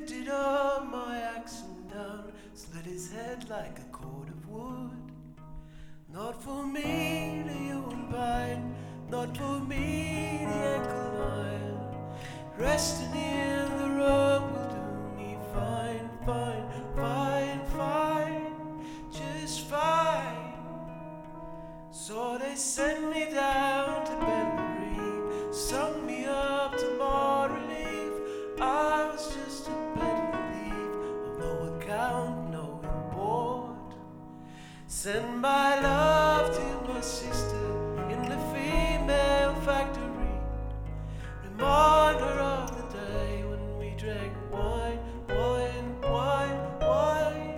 lifted on my axe and down, split his head like a cord of wood. Not for me the human pine, not for me the ankle iron. Resting in the rope will do me fine, fine, fine, fine, just fine. So they sent me down to Benbury, sung me up to more relief. I was just a petty thief of no account, no import. Send my love to my sister in the female factory. Remind her of the day when we drank wine, wine, wine, wine,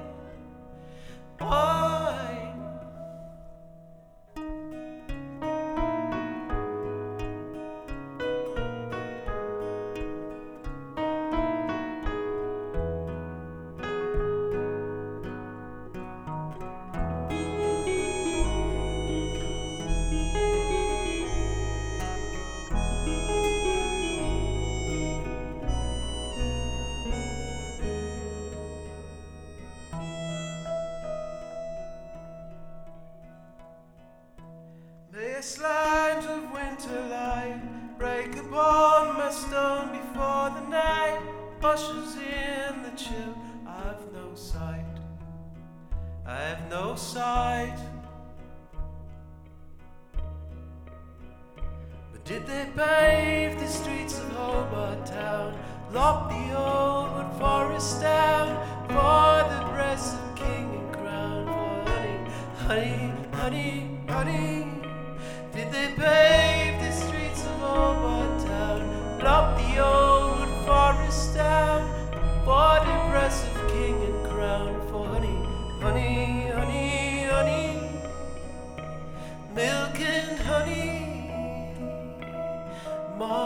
wine. May a slant of winter light break upon my stone before the night ushers in the chill. I've no sight, I have no sight. But did they pave the streets of Hobart Town, lock the old wood forest down for the breasts of king and crown, for honey, honey, honey, honey? Did they pave the streets of Hobart Town, lock the old wood forest down for the breasts of king and crown, for honey, honey, honey, honey, milk and honey?